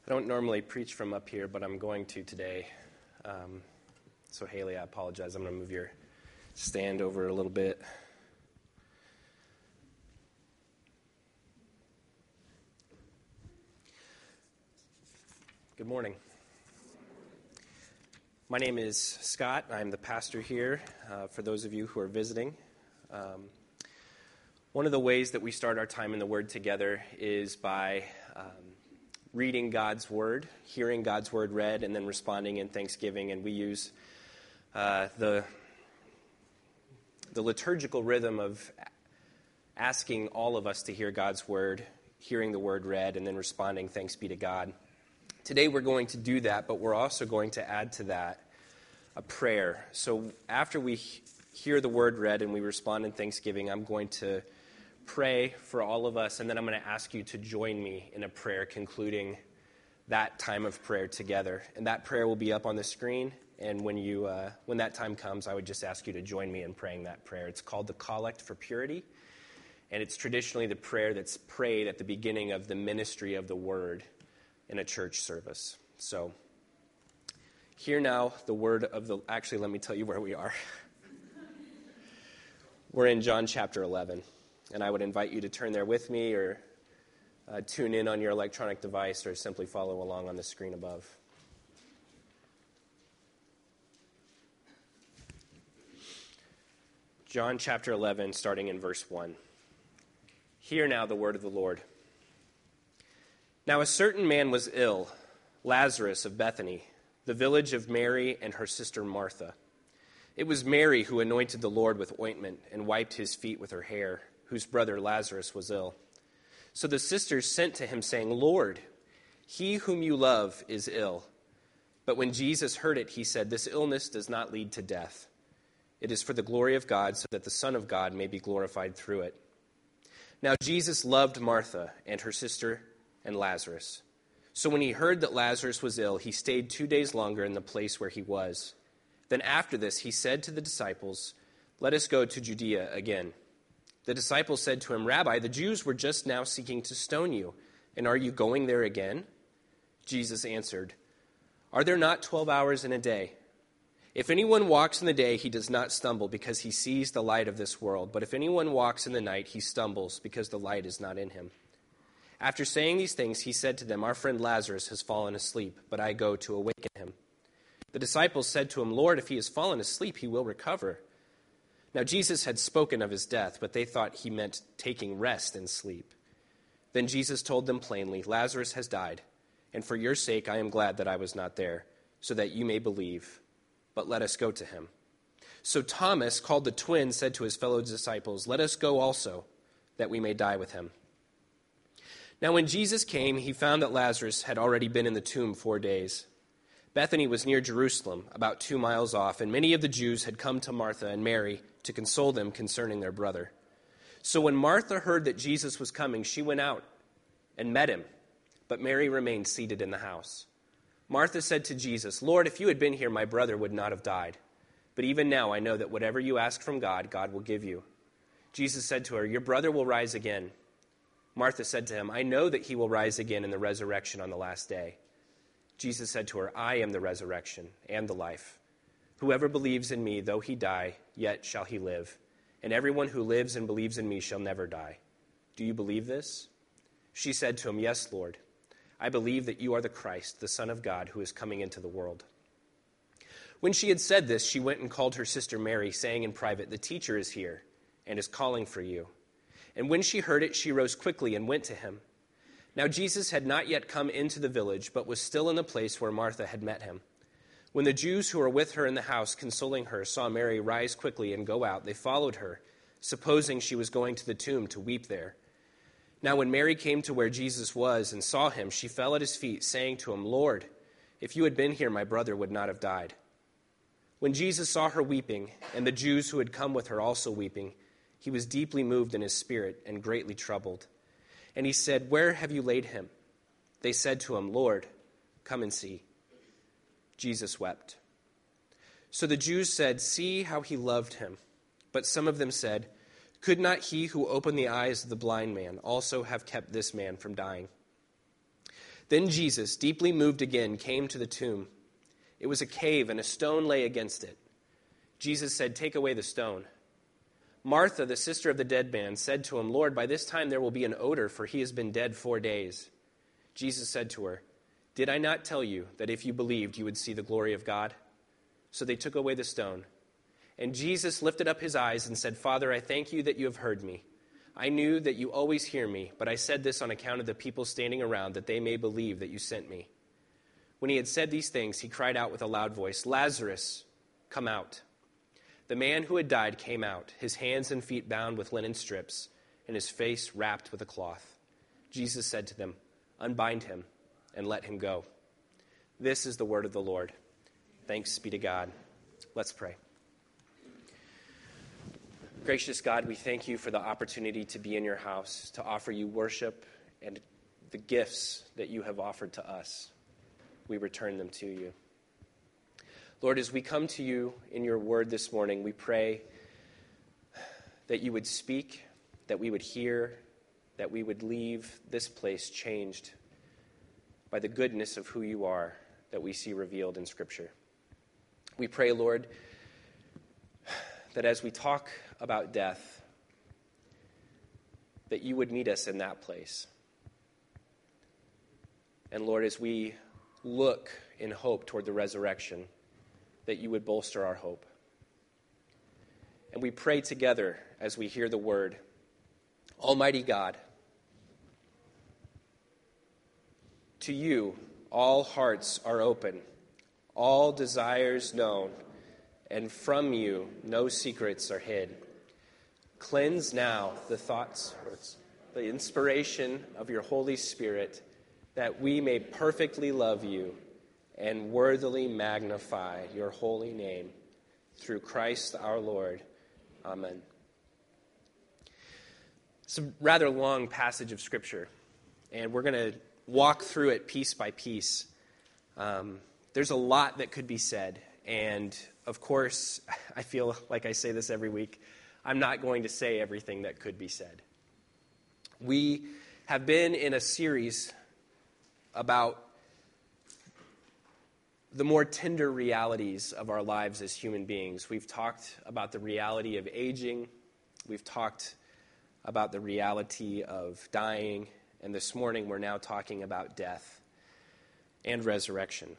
I don't normally preach from up here, but I'm going to today. So Haley, I apologize. I'm going to move your stand over a little bit. Good morning. My name is Scott. I'm the pastor here, for those of you who are visiting. One of the ways that we start our time in the Word together is by reading God's Word, hearing God's Word read, and then responding in thanksgiving. And we use the liturgical rhythm of asking all of us to hear God's Word, hearing the Word read, and then responding, thanks be to God. Today we're going to do that, but we're also going to add to that a prayer. So after we hear the Word read and we respond in thanksgiving, I'm going to pray for all of us, and then I'm going to ask you to join me in a prayer concluding that time of prayer together. And that prayer will be up on the screen, and when that time comes, I would just ask you to join me in praying that prayer. It's called the Collect for Purity, and it's traditionally the prayer that's prayed at the beginning of the ministry of the Word in a church service. So, hear now the word of the... Actually, let me tell you where we are. We're in John chapter 11. And I would invite you to turn there with me or tune in on your electronic device or simply follow along on the screen above. John chapter 11, starting in verse 1. Hear now the word of the Lord. Now a certain man was ill, Lazarus of Bethany, the village of Mary and her sister Martha. It was Mary who anointed the Lord with ointment and wiped his feet with her hair, whose brother Lazarus was ill. So the sisters sent to him, saying, Lord, he whom you love is ill. But when Jesus heard it, he said, This illness does not lead to death. It is for the glory of God, so that the Son of God may be glorified through it. Now Jesus loved Martha and her sister and Lazarus. So when he heard that Lazarus was ill, he stayed 2 days longer in the place where he was. Then after this, he said to the disciples, Let us go to Judea again. The disciples said to him, Rabbi, the Jews were just now seeking to stone you, and are you going there again? Jesus answered, Are there not 12 hours in a day? If anyone walks in the day, he does not stumble because he sees the light of this world. But if anyone walks in the night, he stumbles because the light is not in him. After saying these things, he said to them, Our friend Lazarus has fallen asleep, but I go to awaken him. The disciples said to him, Lord, if he has fallen asleep, he will recover. Now Jesus had spoken of his death, but they thought he meant taking rest and sleep. Then Jesus told them plainly, Lazarus has died, and for your sake I am glad that I was not there, so that you may believe. But let us go to him. So Thomas, called the twin, said to his fellow disciples, Let us go also, that we may die with him. Now when Jesus came, he found that Lazarus had already been in the tomb 4 days. Bethany was near Jerusalem, about 2 miles off, and many of the Jews had come to Martha and Mary to console them concerning their brother. So when Martha heard that Jesus was coming, she went out and met him, but Mary remained seated in the house. Martha said to Jesus, Lord, if you had been here, my brother would not have died. But even now I know that whatever you ask from God, God will give you. Jesus said to her, Your brother will rise again. Martha said to him, I know that he will rise again in the resurrection on the last day. Jesus said to her, I am the resurrection and the life. Whoever believes in me, though he die, yet shall he live. And everyone who lives and believes in me shall never die. Do you believe this? She said to him, Yes, Lord. I believe that you are the Christ, the Son of God, who is coming into the world. When she had said this, she went and called her sister Mary, saying in private, The teacher is here and is calling for you. And when she heard it, she rose quickly and went to him. Now Jesus had not yet come into the village, but was still in the place where Martha had met him. When the Jews who were with her in the house, consoling her, saw Mary rise quickly and go out, they followed her, supposing she was going to the tomb to weep there. Now when Mary came to where Jesus was and saw him, she fell at his feet, saying to him, Lord, if you had been here, my brother would not have died. When Jesus saw her weeping, and the Jews who had come with her also weeping, he was deeply moved in his spirit and greatly troubled. And he said, Where have you laid him? They said to him, Lord, come and see. Jesus wept. So the Jews said, See how he loved him. But some of them said, Could not he who opened the eyes of the blind man also have kept this man from dying? Then Jesus, deeply moved again, came to the tomb. It was a cave, and a stone lay against it. Jesus said, "Take away the stone." Martha, the sister of the dead man, said to him, "Lord, by this time there will be an odor, for he has been dead 4 days." Jesus said to her, "Did I not tell you that if you believed, you would see the glory of God?" So they took away the stone. And Jesus lifted up his eyes and said, "Father, I thank you that you have heard me. I knew that you always hear me, but I said this on account of the people standing around, that they may believe that you sent me." When he had said these things, he cried out with a loud voice, "Lazarus, come out." The man who had died came out, his hands and feet bound with linen strips, and his face wrapped with a cloth. Jesus said to them, "Unbind him and let him go." This is the word of the Lord. Thanks be to God. Let's pray. Gracious God, we thank you for the opportunity to be in your house, to offer you worship and the gifts that you have offered to us. We return them to you. Lord, as we come to you in your word this morning, we pray that you would speak, that we would hear, that we would leave this place changed by the goodness of who you are that we see revealed in Scripture. We pray, Lord, that as we talk about death, that you would meet us in that place. And Lord, as we look in hope toward the resurrection, that you would bolster our hope. And we pray together as we hear the word. Almighty God, to you all hearts are open, all desires known, and from you no secrets are hid. Cleanse now the thoughts, the inspiration of your Holy Spirit, that we may perfectly love you and worthily magnify your holy name. Through Christ our Lord. Amen. It's a rather long passage of Scripture, and we're going to walk through it piece by piece. There's a lot that could be said, and of course, I feel like I say this every week, I'm not going to say everything that could be said. We have been in a series about the more tender realities of our lives as human beings. We've talked about the reality of aging. We've talked about the reality of dying. And this morning we're now talking about death and resurrection.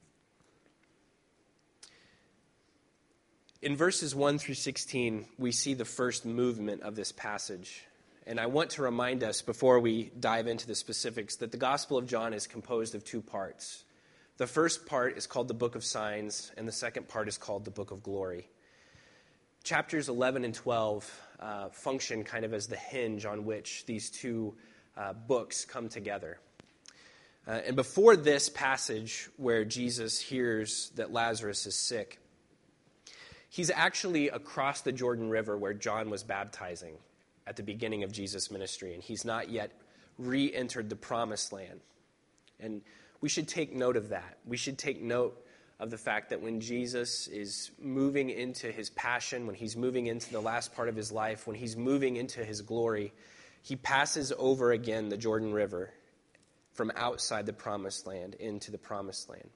In verses 1 through 16, we see the first movement of this passage. And I want to remind us, before we dive into the specifics, that the Gospel of John is composed of 2 parts. The first part is called the Book of Signs, and the second part is called the Book of Glory. Chapters 11 and 12 function kind of as the hinge on which these 2 books come together. And before this passage where Jesus hears that Lazarus is sick, he's actually across the Jordan River where John was baptizing at the beginning of Jesus' ministry, and he's not yet re-entered the Promised Land. And we should take note of that. We should take note of the fact that when Jesus is moving into his passion, when he's moving into the last part of his life, when he's moving into his glory, he passes over again the Jordan River from outside the Promised Land into the Promised Land.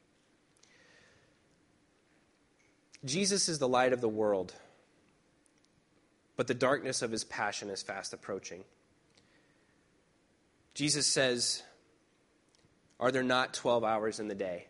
Jesus is the light of the world, but the darkness of his passion is fast approaching. Jesus says, "Are there not 12 hours in the day?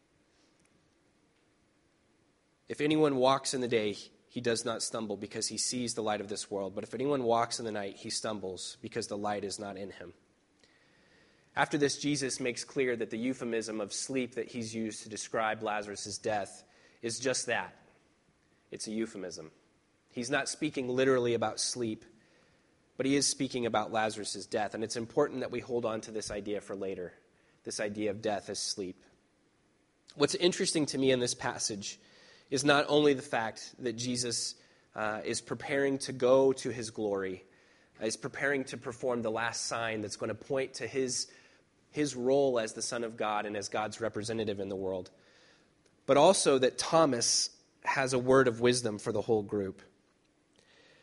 If anyone walks in the day, he does not stumble because he sees the light of this world. But if anyone walks in the night, he stumbles because the light is not in him." After this, Jesus makes clear that the euphemism of sleep that he's used to describe Lazarus' death is just that. It's a euphemism. He's not speaking literally about sleep, but he is speaking about Lazarus' death. And it's important that we hold on to this idea for later, this idea of death as sleep. What's interesting to me in this passage is not only the fact that Jesus is preparing to go to his glory, is preparing to perform the last sign that's going to point to his role as the Son of God and as God's representative in the world, but also that Thomas has a word of wisdom for the whole group.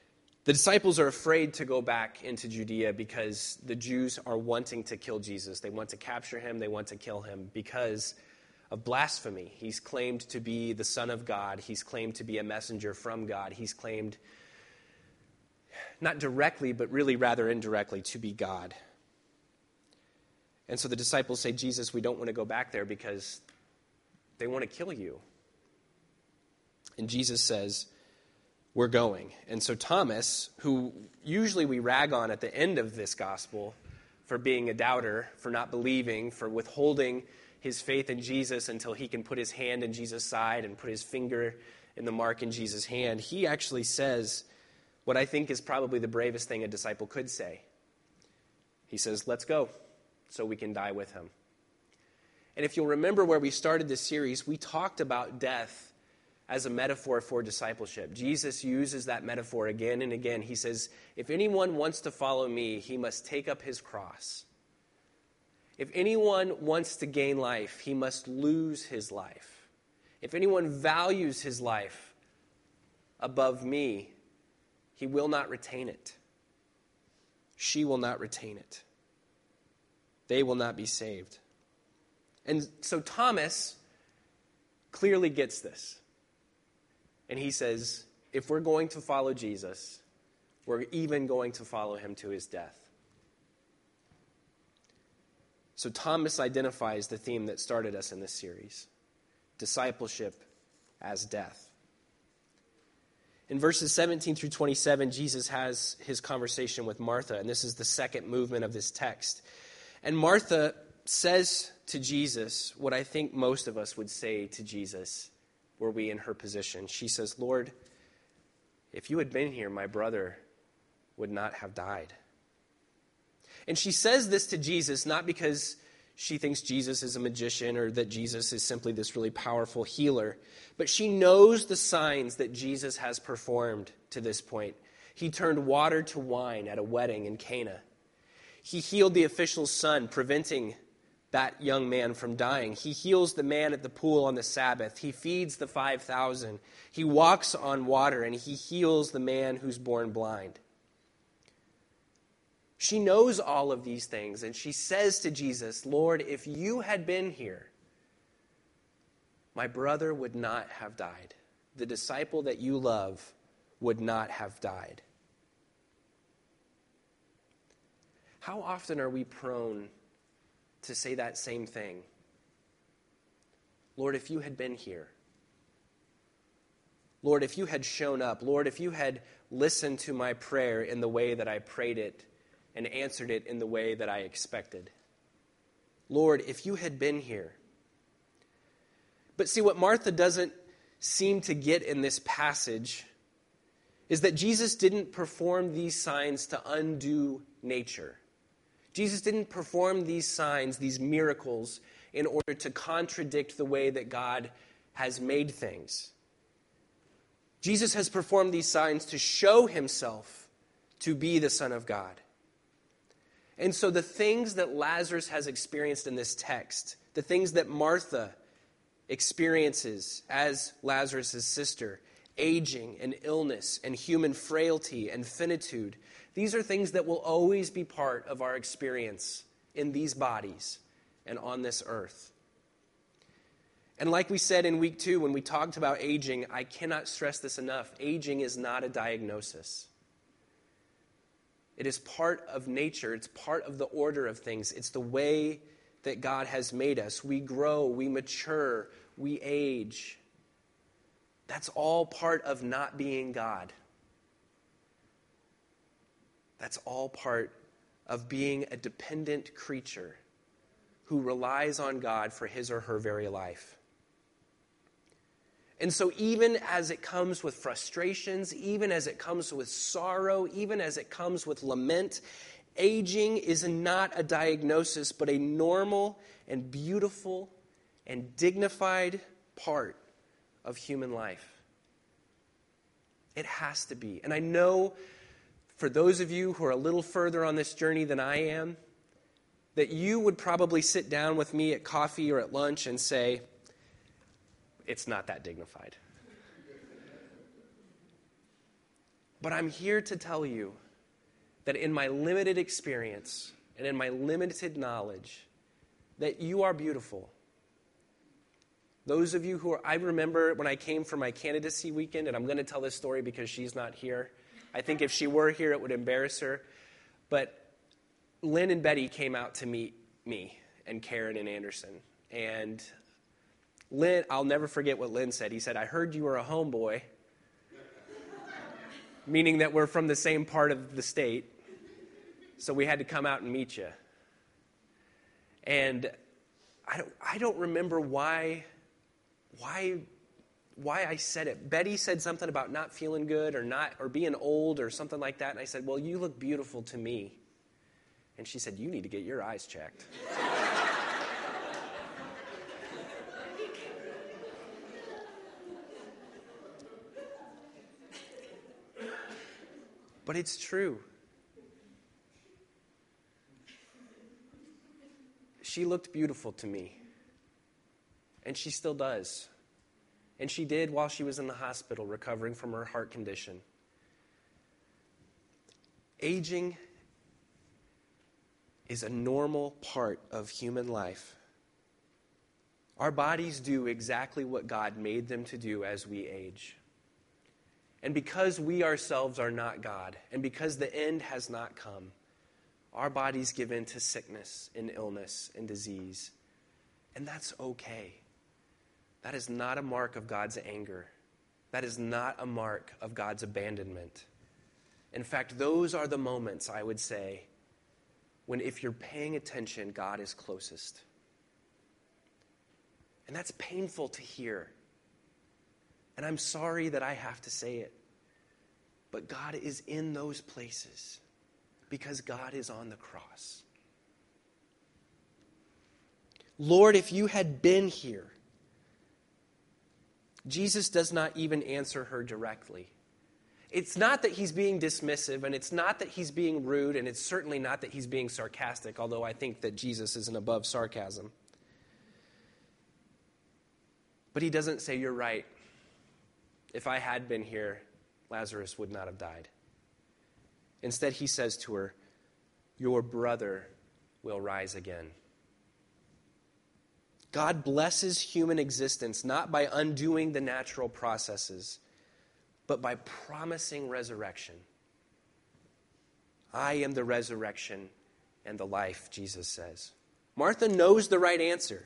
The disciples are afraid to go back into Judea because the Jews are wanting to kill Jesus. They want to capture him. They want to kill him because of blasphemy. He's claimed to be the Son of God. He's claimed to be a messenger from God. He's claimed, not directly, but really rather indirectly, to be God. And so the disciples say, Jesus, we don't want to go back there because they want to kill you. And Jesus says, we're going. And so Thomas, who usually we rag on at the end of this gospel for being a doubter, for not believing, for withholding his faith in Jesus until he can put his hand in Jesus' side and put his finger in the mark in Jesus' hand, he actually says what I think is probably the bravest thing a disciple could say. He says, let's go so we can die with him. And if you'll remember where we started this series, we talked about death as a metaphor for discipleship. Jesus uses that metaphor again and again. He says, if anyone wants to follow me, he must take up his cross. If anyone wants to gain life, he must lose his life. If anyone values his life above me, he will not retain it. She will not retain it. They will not be saved. And so Thomas clearly gets this. And he says, if we're going to follow Jesus, we're even going to follow him to his death. So Thomas identifies the theme that started us in this series, discipleship as death. In verses 17 through 27, Jesus has his conversation with Martha, and this is the second movement of this text. And Martha says to Jesus what I think most of us would say to Jesus were we in her position. She says, Lord, if you had been here, my brother would not have died. And she says this to Jesus not because she thinks Jesus is a magician or that Jesus is simply this really powerful healer, but she knows the signs that Jesus has performed to this point. He turned water to wine at a wedding in Cana. He healed the official's son, preventing that young man from dying. He heals the man at the pool on the Sabbath. He feeds the 5,000. He walks on water, and he heals the man who's born blind. She knows all of these things, and she says to Jesus, Lord, if you had been here, my brother would not have died. The disciple that you love would not have died. How often are we prone to say that same thing? Lord, if you had been here. Lord, if you had shown up. Lord, if you had listened to my prayer in the way that I prayed it and answered it in the way that I expected. Lord, if you had been here. But see, what Martha doesn't seem to get in this passage is that Jesus didn't perform these signs to undo nature. Jesus didn't perform these signs, these miracles, in order to contradict the way that God has made things. Jesus has performed these signs to show himself to be the Son of God. And so the things that Lazarus has experienced in this text, the things that Martha experiences as Lazarus' sister, aging and illness and human frailty and finitude, these are things that will always be part of our experience in these bodies and on this earth. And like we said in week 2 when we talked about aging, I cannot stress this enough. Aging is not a diagnosis. It is part of nature. It's part of the order of things. It's the way that God has made us. We grow, we mature, we age. That's all part of not being God. That's all part of being a dependent creature who relies on God for his or her very life. And so even as it comes with frustrations, even as it comes with sorrow, even as it comes with lament, aging is not a diagnosis, but a normal and beautiful and dignified part of human life. It has to be. And I know for those of you who are a little further on this journey than I am, that you would probably sit down with me at coffee or at lunch and say, it's not that dignified. But I'm here to tell you that in my limited experience and in my limited knowledge, that you are beautiful. Those of you I remember when I came for my candidacy weekend, and I'm going to tell this story because she's not here. I think if she were here, it would embarrass her. But Lynn and Betty came out to meet me and Karen and Anderson. And Lynn, I'll never forget what Lynn said. He said, "I heard you were a homeboy," meaning that we're from the same part of the state. So we had to come out and meet you. And I don't remember why I said it. Betty said something about not feeling good or being old or something like that. And I said, "Well, you look beautiful to me." And she said, "You need to get your eyes checked." But it's true. She looked beautiful to me. And she still does. And she did while she was in the hospital recovering from her heart condition. Aging is a normal part of human life. Our bodies do exactly what God made them to do as we age. And because we ourselves are not God, and because the end has not come, our bodies give in to sickness and illness and disease. And that's okay. That is not a mark of God's anger. That is not a mark of God's abandonment. In fact, those are the moments, I would say, when if you're paying attention, God is closest. And that's painful to hear. And I'm sorry that I have to say it. But God is in those places because God is on the cross. Lord, if you had been here. Jesus does not even answer her directly. It's not that he's being dismissive, and it's not that he's being rude, and it's certainly not that he's being sarcastic, although I think that Jesus isn't above sarcasm. But he doesn't say, "You're right. If I had been here, Lazarus would not have died." Instead, he says to her, "Your brother will rise again." God blesses human existence not by undoing the natural processes, but by promising resurrection. "I am the resurrection and the life," Jesus says. Martha knows the right answer.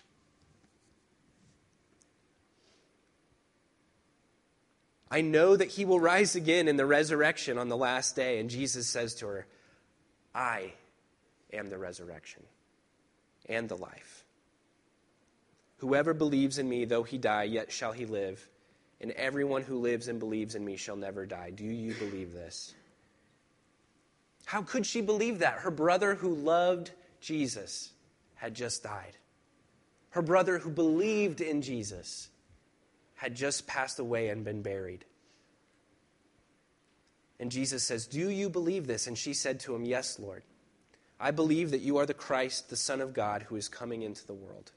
"I know that he will rise again in the resurrection on the last day." And Jesus says to her, "I am the resurrection and the life. Whoever believes in me, though he die, yet shall he live. And everyone who lives and believes in me shall never die." Do you believe this? How could she believe that? Her brother who loved Jesus had just died. Her brother who believed in Jesus had just passed away and been buried. And Jesus says, "Do you believe this?" And she said to him, "Yes, Lord. I believe that you are the Christ, the Son of God, who is coming into the world."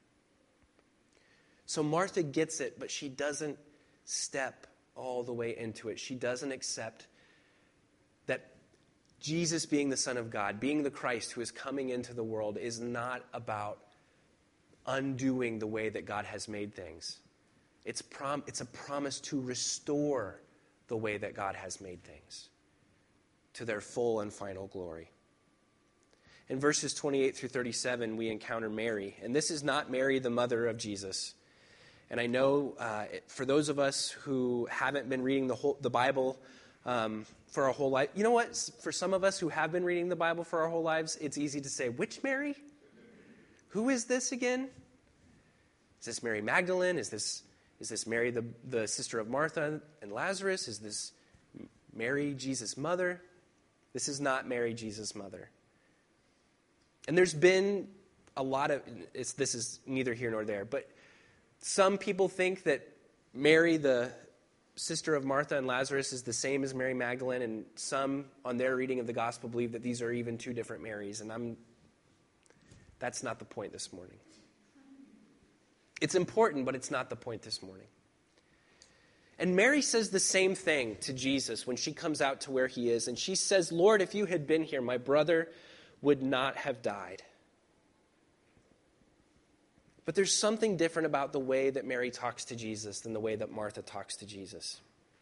So Martha gets it, but she doesn't step all the way into it. She doesn't accept that Jesus being the Son of God, being the Christ who is coming into the world, is not about undoing the way that God has made things. It's a promise to restore the way that God has made things to their full and final glory. In verses 28 through 37, we encounter Mary. And this is not Mary, the mother of Jesus. And I know for those of us who haven't been reading the Bible for our whole life, you know what? For some of us who have been reading the Bible for our whole lives, it's easy to say, "Which Mary? Who is this again? Is this Mary Magdalene? Is this Mary, the sister of Martha and Lazarus? Is this Mary, Jesus' mother?" This is not Mary, Jesus' mother. And there's been a lot of, this is neither here nor there, but some people think that Mary, the sister of Martha and Lazarus, is the same as Mary Magdalene, and some, on their reading of the gospel, believe that these are even two different Marys, and that's not the point this morning. It's important, but it's not the point this morning. And Mary says the same thing to Jesus when she comes out to where he is. And she says, Lord, if you had been here, my brother would not have died. But there's something different about the way that Mary talks to Jesus than the way that Martha talks to Jesus.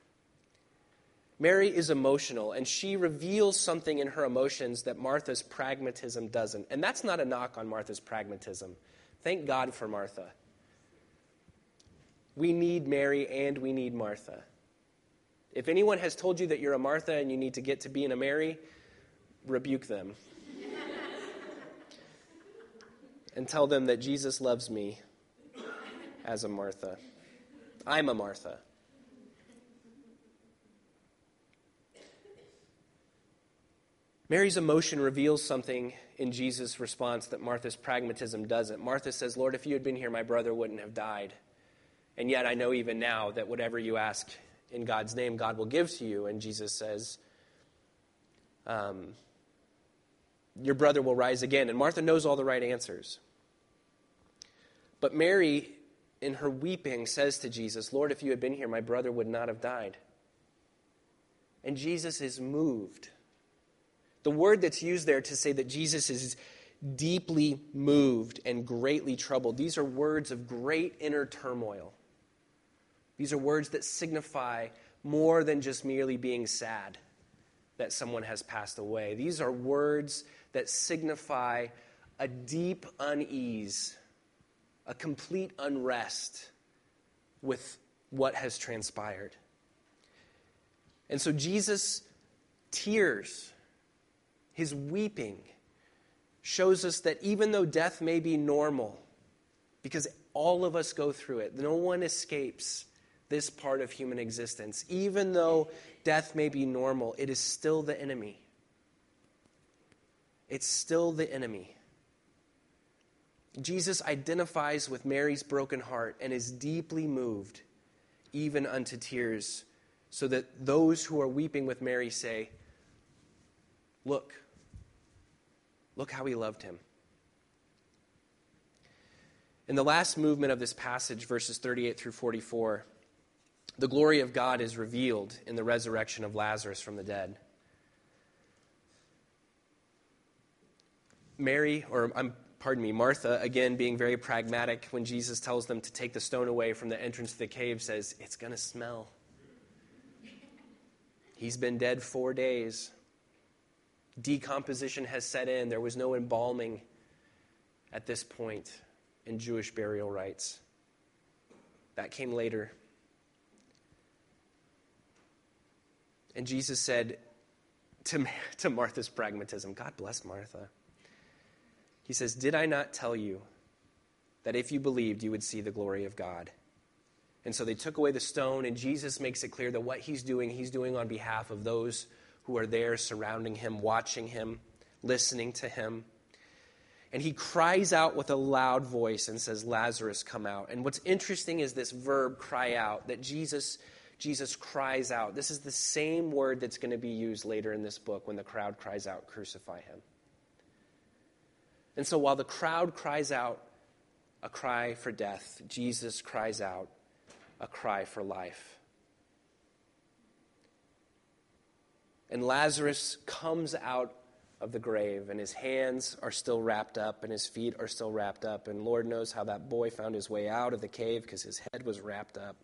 Mary is emotional, and she reveals something in her emotions that Martha's pragmatism doesn't. And that's not a knock on Martha's pragmatism. Thank God for Martha. We need Mary and we need Martha. If anyone has told you that you're a Martha and you need to get to being a Mary, rebuke them. And tell them that Jesus loves me as a Martha. I'm a Martha. Mary's emotion reveals something in Jesus' response that Martha's pragmatism doesn't. Martha says, Lord, if you had been here, my brother wouldn't have died. And yet I know even now that whatever you ask in God's name, God will give to you. And Jesus says, your brother will rise again. And Martha knows all the right answers. But Mary, in her weeping, says to Jesus, Lord, if you had been here, my brother would not have died. And Jesus is moved. The word that's used there to say that Jesus is deeply moved and greatly troubled, these are words of great inner turmoil. These are words that signify more than just merely being sad that someone has passed away. These are words that signify a deep unease, a complete unrest with what has transpired. And so Jesus' tears, his weeping, shows us that even though death may be normal, because all of us go through it, no one escapes this part of human existence. Even though death may be normal, it is still the enemy. It's still the enemy. Jesus identifies with Mary's broken heart and is deeply moved, even unto tears, so that those who are weeping with Mary say, look how he loved him. In the last movement of this passage, verses 38 through 44, the glory of God is revealed in the resurrection of Lazarus from the dead. Martha, again being very pragmatic when Jesus tells them to take the stone away from the entrance to the cave, says, it's going to smell. He's been dead 4 days. Decomposition has set in. There was no embalming at this point in Jewish burial rites. That came later. And Jesus said to Martha's pragmatism, God bless Martha. He says, did I not tell you that if you believed, you would see the glory of God? And so they took away the stone, and Jesus makes it clear that what he's doing on behalf of those who are there surrounding him, watching him, listening to him. And he cries out with a loud voice and says, Lazarus, come out. And what's interesting is this verb, cry out, that Jesus cries out. This is the same word that's going to be used later in this book when the crowd cries out, crucify him. And so while the crowd cries out a cry for death, Jesus cries out a cry for life. And Lazarus comes out of the grave, and his hands are still wrapped up, and his feet are still wrapped up, and Lord knows how that boy found his way out of the cave because his head was wrapped up.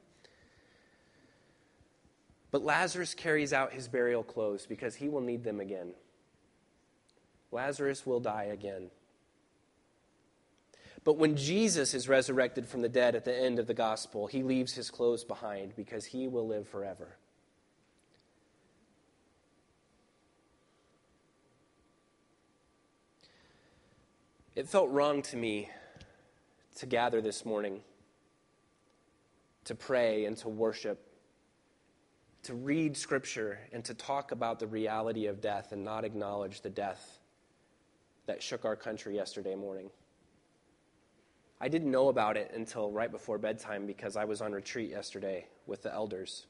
But Lazarus carries out his burial clothes because he will need them again. Lazarus will die again. But when Jesus is resurrected from the dead at the end of the gospel, he leaves his clothes behind because he will live forever. It felt wrong to me to gather this morning, to pray and to worship, to read Scripture and to talk about the reality of death and not acknowledge the death that shook our country yesterday morning. I didn't know about it until right before bedtime because I was on retreat yesterday with the elders.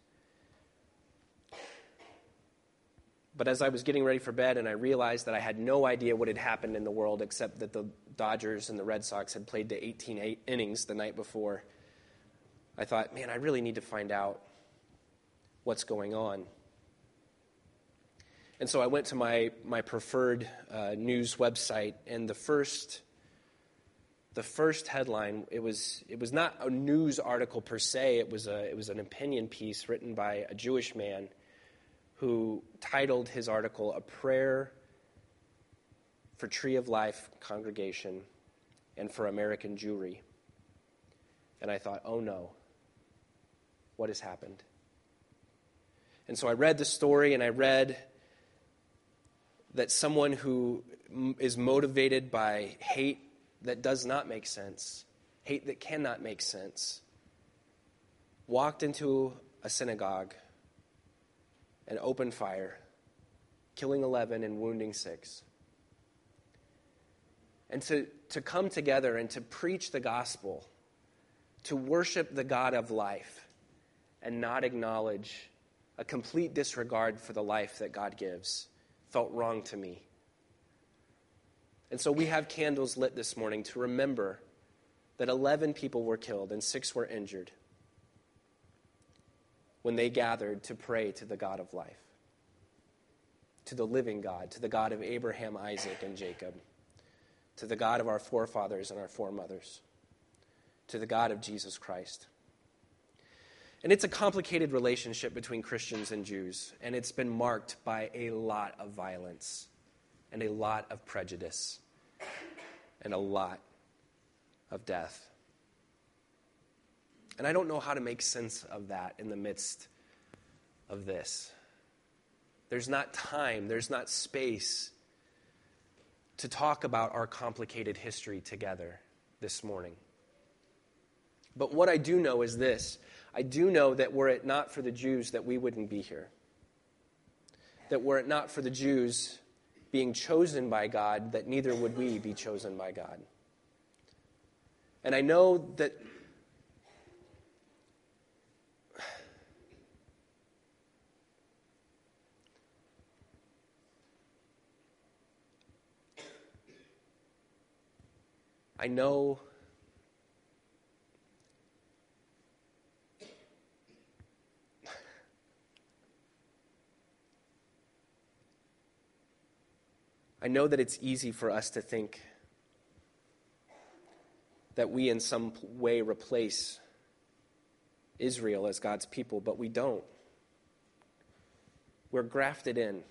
But as I was getting ready for bed and I realized that I had no idea what had happened in the world except that the Dodgers and the Red Sox had played to 18 innings the night before, I thought, man, I really need to find out what's going on. And so I went to my preferred news website, and the first headline, it was not a news article per se. It was an opinion piece written by a Jewish man who titled his article "A Prayer for Tree of Life Congregation and for American Jewry." And I thought, oh no, what has happened? And so I read the story, and I read that someone who is motivated by hate that does not make sense, hate that cannot make sense, walked into a synagogue and opened fire, killing 11 and wounding 6. And to come together and to preach the gospel, to worship the God of life, and not acknowledge a complete disregard for the life that God gives, felt wrong to me. And so we have candles lit this morning to remember that 11 people were killed and 6 were injured when they gathered to pray to the God of life, to the living God, to the God of Abraham, Isaac, and Jacob, to the God of our forefathers and our foremothers, to the God of Jesus Christ. And it's a complicated relationship between Christians and Jews, and it's been marked by a lot of violence and a lot of prejudice and a lot of death. And I don't know how to make sense of that in the midst of this. There's not time, there's not space to talk about our complicated history together this morning. But what I do know is this. I do know that were it not for the Jews, that we wouldn't be here. That were it not for the Jews being chosen by God, that neither would we be chosen by God. And I know that I know that it's easy for us to think that we in some way replace Israel as God's people, but we don't. We're grafted in,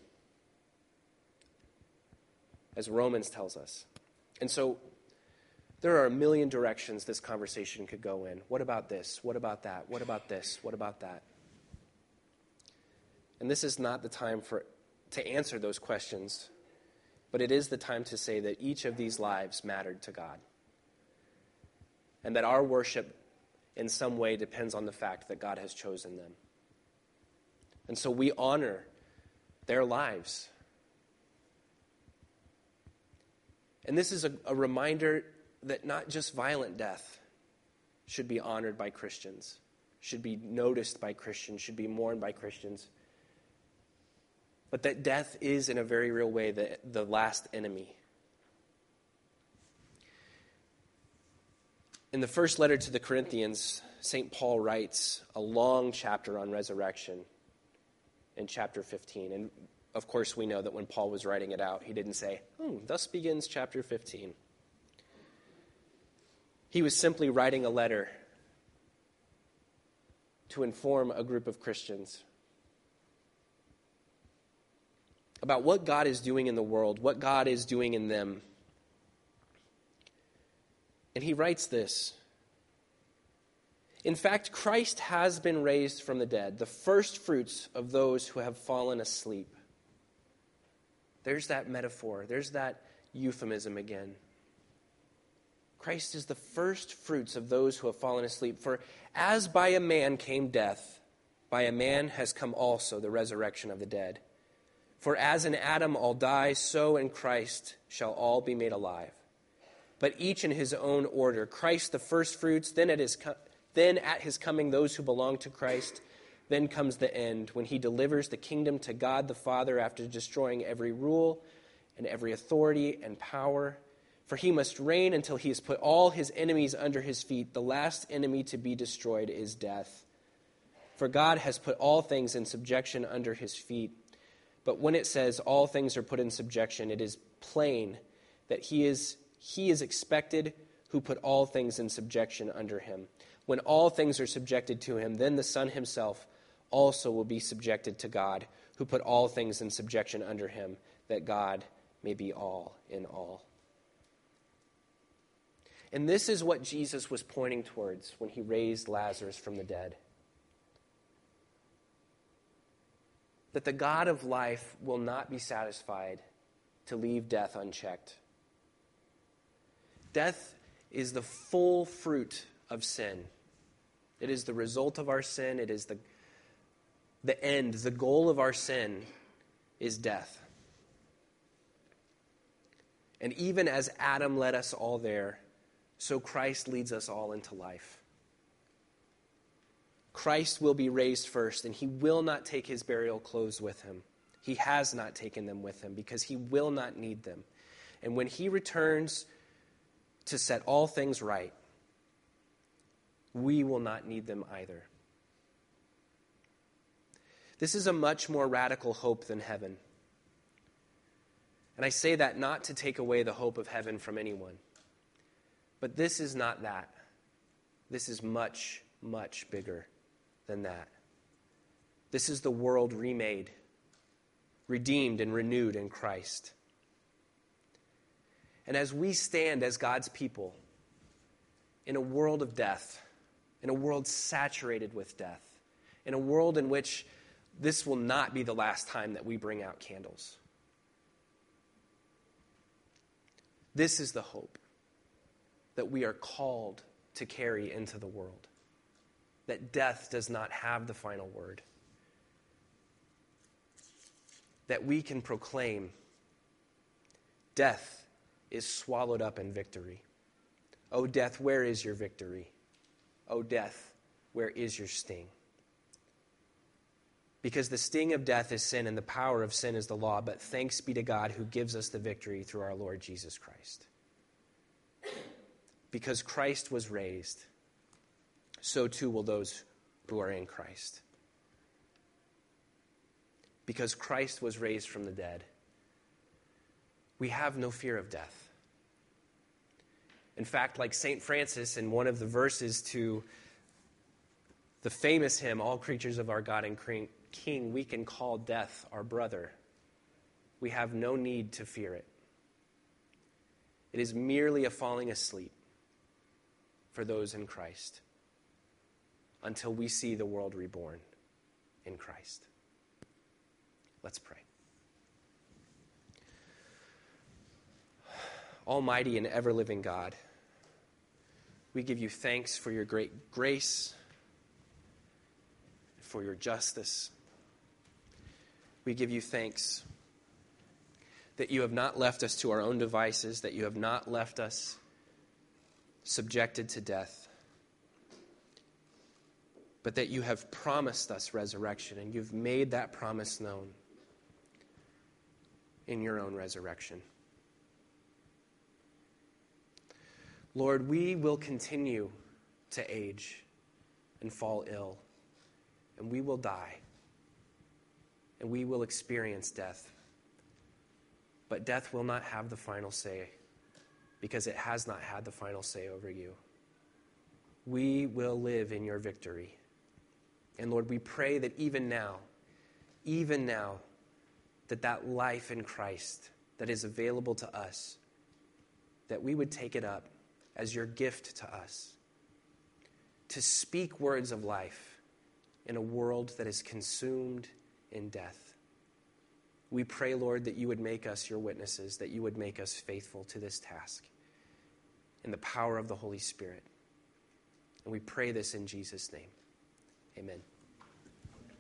as Romans tells us. And so there are a million directions this conversation could go in. What about this? What about that? What about this? What about that? And this is not the time to answer those questions, but it is the time to say that each of these lives mattered to God, and that our worship in some way depends on the fact that God has chosen them. And so we honor their lives. And this is a reminder that not just violent death should be honored by Christians, should be noticed by Christians, should be mourned by Christians, but that death is, in a very real way, the last enemy. In the first letter to the Corinthians, St. Paul writes a long chapter on resurrection in chapter 15. And of course, we know that when Paul was writing it out, he didn't say, thus begins chapter 15. He was simply writing a letter to inform a group of Christians about what God is doing in the world, what God is doing in them. And he writes this: in fact, Christ has been raised from the dead, the first fruits of those who have fallen asleep. There's that metaphor. There's that euphemism again. Christ is the first fruits of those who have fallen asleep. For as by a man came death, by a man has come also the resurrection of the dead. For as in Adam all die, so in Christ shall all be made alive. But each in his own order. Christ the first fruits, then at his coming those who belong to Christ. Then comes the end, when he delivers the kingdom to God the Father after destroying every rule and every authority and power. For he must reign until he has put all his enemies under his feet. The last enemy to be destroyed is death. For God has put all things in subjection under his feet. But when it says all things are put in subjection, it is plain that he is expected who put all things in subjection under him. When all things are subjected to him, then the Son himself also will be subjected to God, who put all things in subjection under him, that God may be all in all. And this is what Jesus was pointing towards when he raised Lazarus from the dead. That the God of life will not be satisfied to leave death unchecked. Death is the full fruit of sin. It is the result of our sin. It is the end, the goal of our sin is death. And even as Adam led us all there, so Christ leads us all into life. Christ will be raised first, and he will not take his burial clothes with him. He has not taken them with him because he will not need them. And when he returns to set all things right, we will not need them either. This is a much more radical hope than heaven. And I say that not to take away the hope of heaven from anyone. But this is not that. This is much, much bigger than that. This is the world remade, redeemed and renewed in Christ. And as we stand as God's people in a world of death, in a world saturated with death, in a world in which this will not be the last time that we bring out candles, this is the hope that we are called to carry into the world. That death does not have the final word. That we can proclaim, death is swallowed up in victory. O death, where is your victory? O death, where is your sting? Because the sting of death is sin, and the power of sin is the law, but thanks be to God who gives us the victory through our Lord Jesus Christ. Because Christ was raised, so too will those who are in Christ. Because Christ was raised from the dead, we have no fear of death. In fact, like St. Francis in one of the verses to the famous hymn, All Creatures of Our God and King, we can call death our brother. We have no need to fear it. It is merely a falling asleep for those in Christ until we see the world reborn in Christ. Let's pray. Almighty and ever-living God, we give you thanks for your great grace, for your justice. We give you thanks that you have not left us to our own devices, that you have not left us subjected to death, but that you have promised us resurrection, and you've made that promise known in your own resurrection. Lord, we will continue to age and fall ill, and we will die, and we will experience death. But death will not have the final say, because it has not had the final say over you. We will live in your victory. And Lord, we pray that even now, that life in Christ that is available to us, that we would take it up as your gift to us, to speak words of life in a world that is consumed in death. We pray, Lord, that you would make us your witnesses, that you would make us faithful to this task in the power of the Holy Spirit. And we pray this in Jesus' name. Amen.